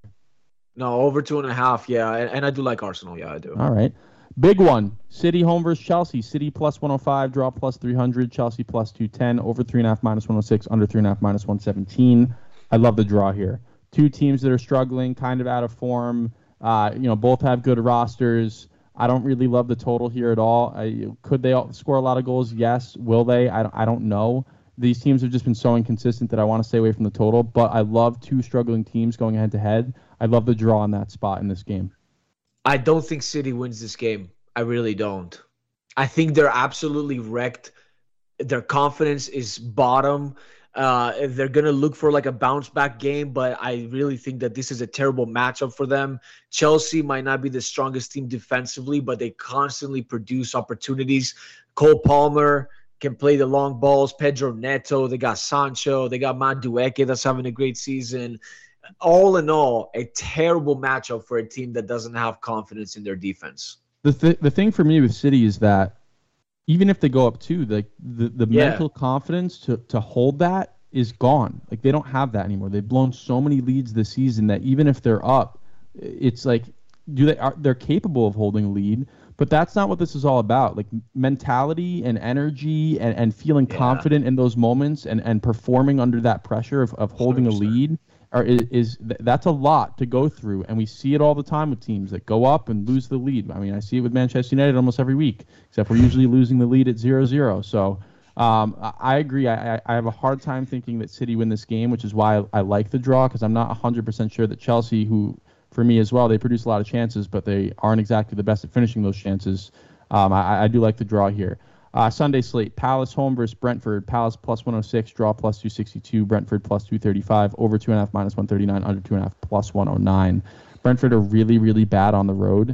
No, over 2.5, yeah. And I do like Arsenal, yeah, I do. All right. Big one. City home versus Chelsea. City plus 105, draw plus 300, Chelsea plus 210, over 3.5 minus 106, under 3.5 minus 117. I love the draw here. 2 teams that are struggling, kind of out of form. Both have good rosters. I don't really love the total here at all. Could they score a lot of goals? Yes. Will they? I don't know. These teams have just been so inconsistent that I want to stay away from the total. But I love 2 struggling teams going head to head. I love the draw on that spot in this game. I don't think City wins this game. I really don't. I think they're absolutely wrecked. Their confidence is bottom. They're going to look for like a bounce back game, but I really think that this is a terrible matchup for them. Chelsea might not be the strongest team defensively, but they constantly produce opportunities. Cole Palmer can play the long balls. Pedro Neto, they got Sancho, they got Madueke that's having a great season. All in all, a terrible matchup for a team that doesn't have confidence in their defense. The thing for me with City is that even if they go up 2, the mental confidence to hold that is gone. Like they don't have that anymore. They've blown so many leads this season that even if they're up, it's like they're capable of holding a lead, but that's not what this is all about. Like mentality and energy and feeling confident in those moments and performing under that pressure of holding 100%. A lead that's a lot to go through, and we see it all the time with teams that go up and lose the lead. I mean, I see it with Manchester United almost every week, except we're usually losing the lead at 0-0. So I agree. I have a hard time thinking that City win this game, which is why I like the draw, because I'm not 100% sure that Chelsea, who for me as well, they produce a lot of chances, but they aren't exactly the best at finishing those chances. I do like the draw here. Sunday slate, Palace home versus Brentford. Palace plus 106, draw plus 262, Brentford plus 235, over 2.5 minus 139, under 2.5 plus 109. Brentford are really, really bad on the road.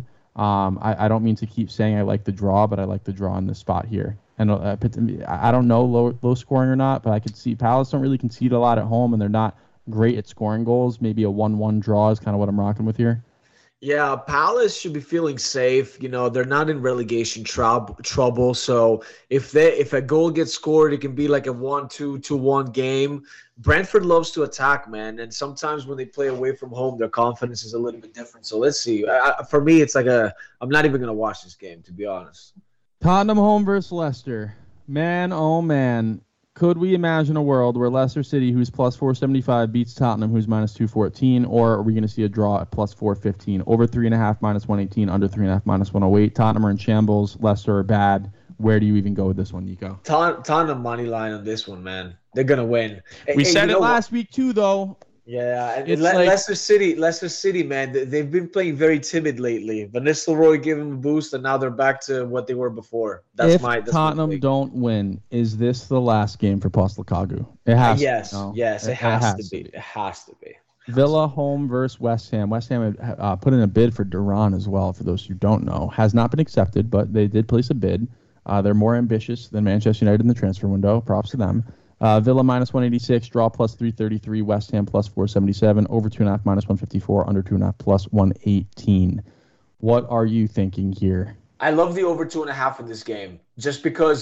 I don't mean to keep saying I like the draw, but I like the draw in this spot here. And I don't know low scoring or not, but I could see Palace don't really concede a lot at home, and they're not great at scoring goals. Maybe a 1-1 draw is kind of what I'm rocking with here. Yeah, Palace should be feeling safe. They're not in relegation trouble. So if a goal gets scored, it can be like a 1-2, 2-1 game. Brentford loves to attack, man. And sometimes when they play away from home, their confidence is a little bit different. So let's see. For me, it's like I'm not even going to watch this game, to be honest. Tottenham home versus Leicester. Man, oh man. Could we imagine a world where Leicester City, who's plus 475, beats Tottenham, who's minus 214, or are we going to see a draw at plus 415? Over 3.5 minus 118, under 3.5 minus 108. Tottenham are in shambles. Leicester are bad. Where do you even go with this one, Nico? Tottenham money line on this one, man. They're going to win. We said it last week too, though. Yeah, and Leicester City, man, they've been playing very timid lately. Van Nistelrooy gave them a boost, and now they're back to what they were before. That's Tottenham don't win, is this the last game for Postecoglou? It has to. Yes, it has to be. It has to be. Villa home versus West Ham. West Ham put in a bid for Duran as well, for those who don't know. Has not been accepted, but they did place a bid. They're more ambitious than Manchester United in the transfer window. Props to them. Villa minus 186, draw plus 333, West Ham plus 477, over 2.5 minus 154, under 2.5 plus 118. What are you thinking here? I love the over 2.5 in this game, just because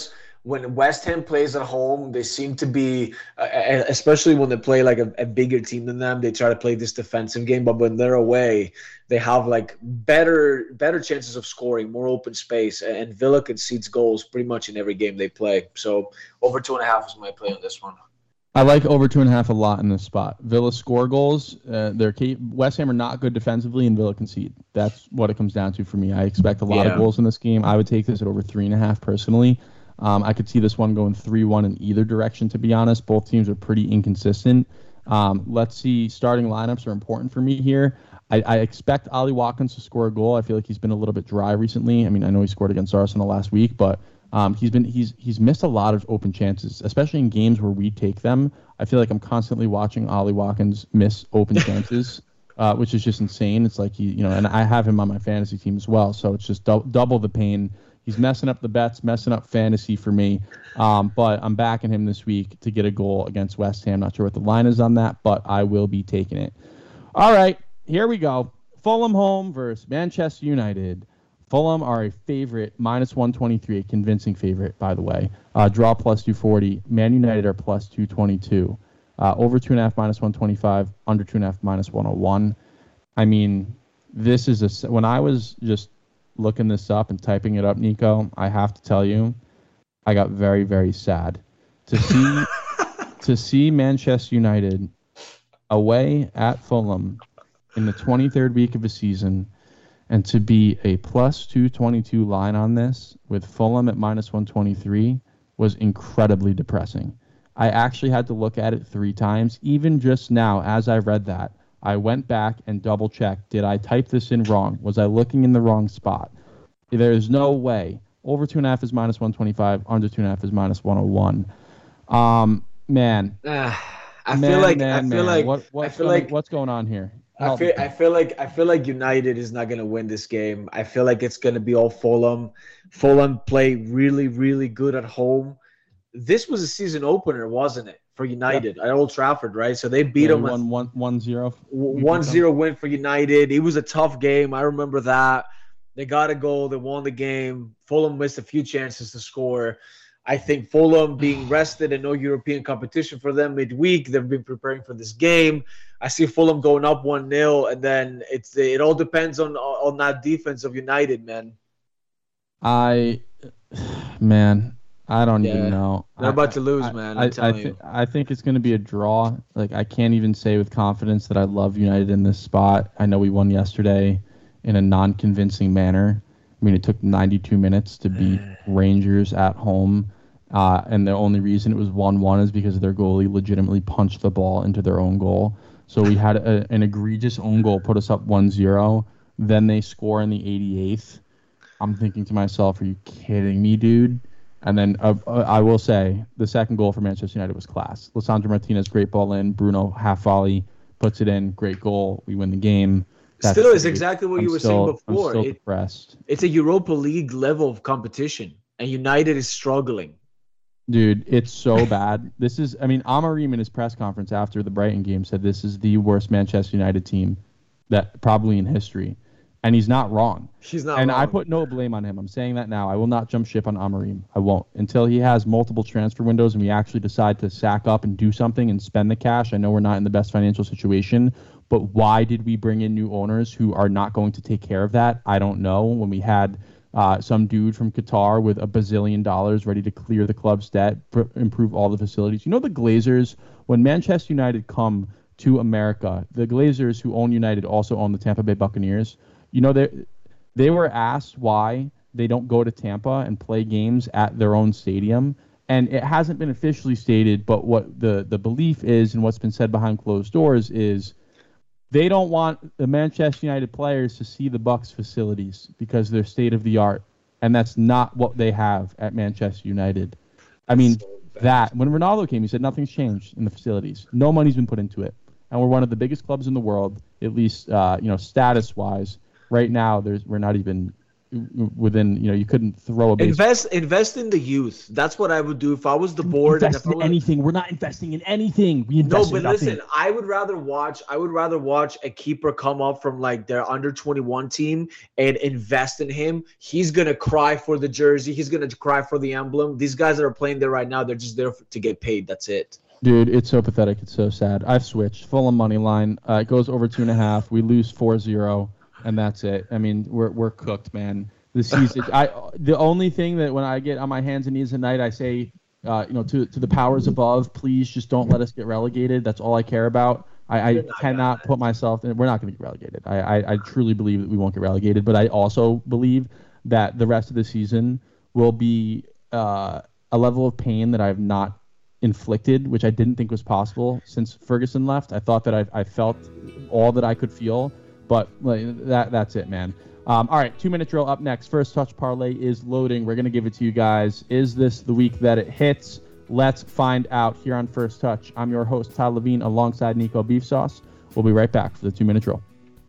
when West Ham plays at home, they seem to be, especially when they play like a bigger team than them, they try to play this defensive game. But when they're away, they have like better chances of scoring, more open space, and Villa concedes goals pretty much in every game they play. So over 2.5 is my play on this one. I like over 2.5 a lot in this spot. Villa score goals. West Ham are not good defensively, and Villa concede. That's what it comes down to for me. I expect a lot of goals in this game. I would take this at over 3.5 personally. I could see this one going 3-1 in either direction, to be honest. Both teams are pretty inconsistent. Let's see. Starting lineups are important for me here. I expect Ollie Watkins to score a goal. I feel like he's been a little bit dry recently. I mean, I know he scored against Arsenal last week, but he's missed a lot of open chances, especially in games where we take them. I feel like I'm constantly watching Ollie Watkins miss open chances, which is just insane. It's like and I have him on my fantasy team as well, so it's just double the pain. He's messing up the bets, messing up fantasy for me. But I'm backing him this week to get a goal against West Ham. Not sure what the line is on that, but I will be taking it. All right, here we go. Fulham home versus Manchester United. Fulham are a favorite, -123, a convincing favorite, by the way. Draw +240. Man United are +222. Over 2.5 -125. Under 2.5 -101. I mean, this is when I was just looking this up and typing it up, Nico, I have to tell you, I got very, very sad to see Manchester United away at Fulham in the 23rd week of a season, and to be a +222 line on this with Fulham at -123 was incredibly depressing. I actually had to look at it 3 times. Even just now, as I read that, I went back and double-checked. Did I type this in wrong? Was I looking in the wrong spot? There's no way. Over 2.5 is -125. Under 2.5 is -101. Man. I feel like what's going on here? I feel like United is not going to win this game. I feel like it's going to be all Fulham. Fulham play really, really good at home. This was a season opener, wasn't it, for United at Old Trafford, right? So they beat them 1-0. 1-0 win for United. It was a tough game. I remember that. They got a goal. They won the game. Fulham missed a few chances to score. I think Fulham being rested and no European competition for them midweek, they've been preparing for this game. I see Fulham going up 1-0, and then it all depends on that defense of United, man. I don't even know. They're about to lose, man. I'm telling you. I think it's going to be a draw. Like, I can't even say with confidence that I love United in this spot. I know we won yesterday in a non-convincing manner. I mean, it took 92 minutes to beat Rangers at home, and the only reason it was 1-1 is because their goalie legitimately punched the ball into their own goal. So we had an egregious own goal put us up 1-0. Then they score in the 88th. I'm thinking to myself, are you kidding me, dude? And then I will say the second goal for Manchester United was class. Lisandro Martinez, great ball in. Bruno, half volley, puts it in. Great goal. We win the game. Still is exactly what you were saying before. I'm still depressed. It's a Europa League level of competition, and United is struggling. Dude, it's so bad. Amorim in his press conference after the Brighton game said this is the worst Manchester United team that probably in history. And he's not wrong. He's not wrong. And I put no blame on him. I'm saying that now. I will not jump ship on Amorim. I won't. Until he has multiple transfer windows and we actually decide to sack up and do something and spend the cash. I know we're not in the best financial situation, but why did we bring in new owners who are not going to take care of that? I don't know. When we had some dude from Qatar with $1 bazillion ready to clear the club's debt, improve all the facilities. You know, the Glazers, when Manchester United come to America, the Glazers who own United also own the Tampa Bay Buccaneers. You know, they were asked why they don't go to Tampa and play games at their own stadium. And it hasn't been officially stated, but what the belief is and what's been said behind closed doors is they don't want the Manchester United players to see the Bucs facilities because they're state-of-the-art. And that's not what they have at Manchester United. I mean, when Ronaldo came, he said nothing's changed in the facilities. No money's been put into it. And we're one of the biggest clubs in the world, at least status-wise. Right now, we're not even within, you couldn't throw a base. Invest in the youth. That's what I would do if I was the board. Invest in anything. We're not investing in anything. We invest in nothing. Listen, I would rather watch a keeper come up from like their under 21 team and invest in him. He's gonna cry for the jersey. He's gonna cry for the emblem. These guys that are playing there right now, they're just there to get paid. That's it. Dude, it's so pathetic. It's so sad. I've switched. Fulham money line. It goes over 2.5. We lose 4-0, and that's it. I mean, we're cooked, man. This season, the only thing that when I get on my hands and knees at night, I say, to the powers above, please just don't let us get relegated. That's all I care about. I cannot put myself in. We're not going to get relegated. I truly believe that we won't get relegated, but I also believe that the rest of the season will be a level of pain that I have not inflicted, which I didn't think was possible since Ferguson left. I thought that I felt all that I could feel, but that's it, man. All right, 2-minute drill up next. First touch parlay is loading. We're going to give it to you guys. Is this the week that it hits? Let's find out here on First Touch. I'm your host, Todd Levine, alongside Nico Beef Sauce. We'll be right back for the 2-minute drill.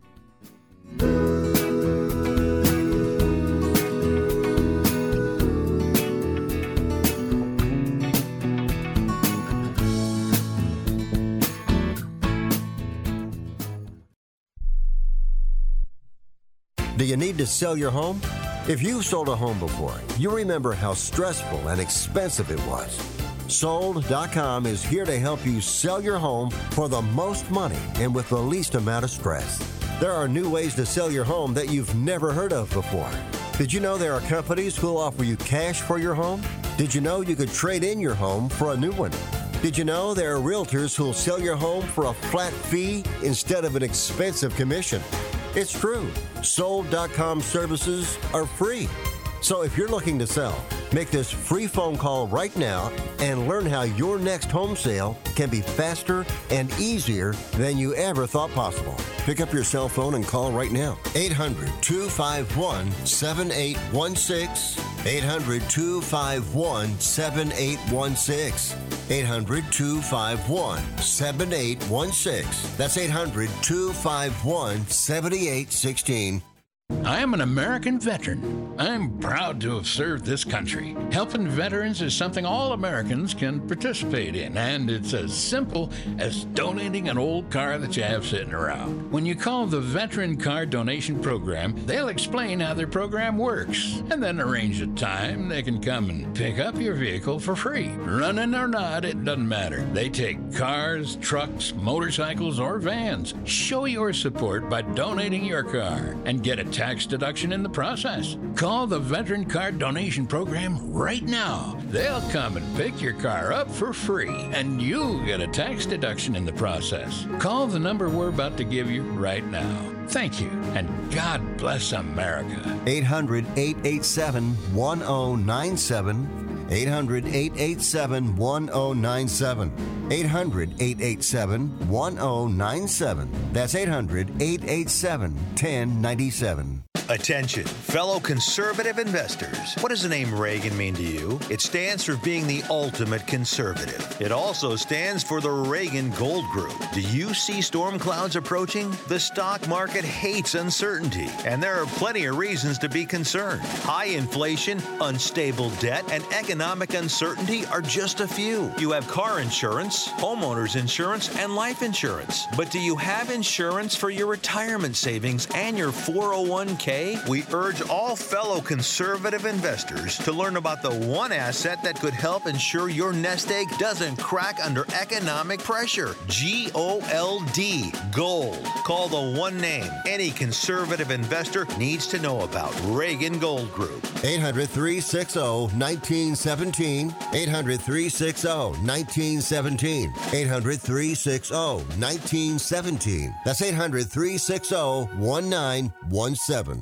Do you need to sell your home? If you've sold a home before, you remember how stressful and expensive it was. Sold.com is here to help you sell your home for the most money and with the least amount of stress. There are new ways to sell your home that you've never heard of before. Did you know there are companies who'll offer you cash for your home? Did you know you could trade in your home for a new one? Did you know there are realtors who'll sell your home for a flat fee instead of an expensive commission? It's true. Sold.com services are free. So if you're looking to sell, make this free phone call right now and learn how your next home sale can be faster and easier than you ever thought possible. Pick up your cell phone and call right now. 800-251-7816. 800-251-7816. 800-251-7816. That's 800-251-7816. I am an American veteran. I'm proud to have served this country. Helping veterans is something all Americans can participate in, and it's as simple as donating an old car that you have sitting around. When you call the Veteran Car Donation Program, they'll explain how their program works, and then arrange a time they can come and pick up your vehicle for free. Running or not, it doesn't matter. They take cars, trucks, motorcycles, or vans. Show your support by donating your car and get a tax deduction in the process. Call the Veteran Car Donation Program right now. They'll come and pick your car up for free, and you'll get a tax deduction in the process. Call the number we're about to give you right now. Thank you, and God bless America. 800-887-1097. 800-887-1097. 800-887-1097. That's 800-887-1097. Attention, fellow conservative investors. What does the name Reagan mean to you? It stands for being the ultimate conservative. It also stands for the Reagan Gold Group. Do you see storm clouds approaching? The stock market hates uncertainty, and there are plenty of reasons to be concerned. High inflation, unstable debt, and economic uncertainty are just a few. You have car insurance, homeowners insurance, and life insurance. But do you have insurance for your retirement savings and your 401k? We urge all fellow conservative investors to learn about the one asset that could help ensure your nest egg doesn't crack under economic pressure. G-O-L-D, gold. Call the one name any conservative investor needs to know about. Reagan Gold Group. 800-360-1917. 800-360-1917. 800-360-1917. That's 800-360-1917.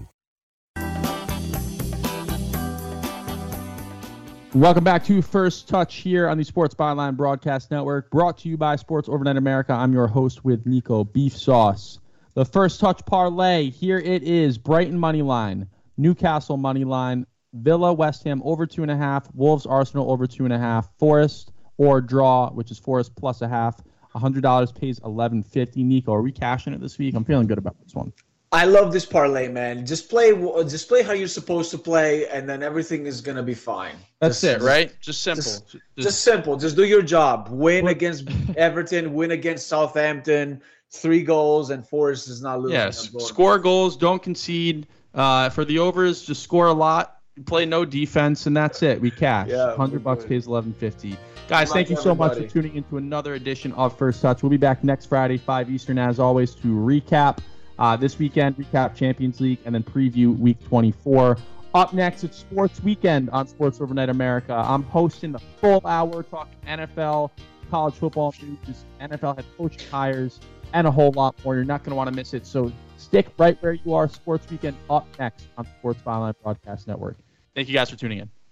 Welcome back to First Touch here on the Sports Byline Broadcast Network, brought to you by Sports Overnight America. I'm your host with Nico Beef Sauce. The First Touch parlay, here it is. Brighton money line, Newcastle money line, Villa West Ham over 2.5, Wolves Arsenal over 2.5, Forest or draw, which is Forest plus a half. $100 pays $11.50. Nico, are we cashing it this week? I'm feeling good about this one. I love this parlay, man. Just play how you're supposed to play, and then everything is gonna be fine. That's it, right? Just simple. Just simple. Just do your job. Win against Everton. Win against Southampton. 3 goals and Forest is not losing. Yes, score goals. Don't concede. For the overs, just score a lot. Play no defense, and that's it. We cash. Yeah, $100 pays $11.50. Guys, thank you so much for tuning into another edition of First Touch. We'll be back next Friday, 5 Eastern, as always, to recap this weekend, recap Champions League, and then preview Week 24. Up next, it's Sports Weekend on Sports Overnight America. I'm hosting the full hour, talking NFL, college football news, NFL head coach hires, and a whole lot more. You're not going to want to miss it, so stick right where you are. Sports Weekend up next on Sports Byline Broadcast Network. Thank you guys for tuning in.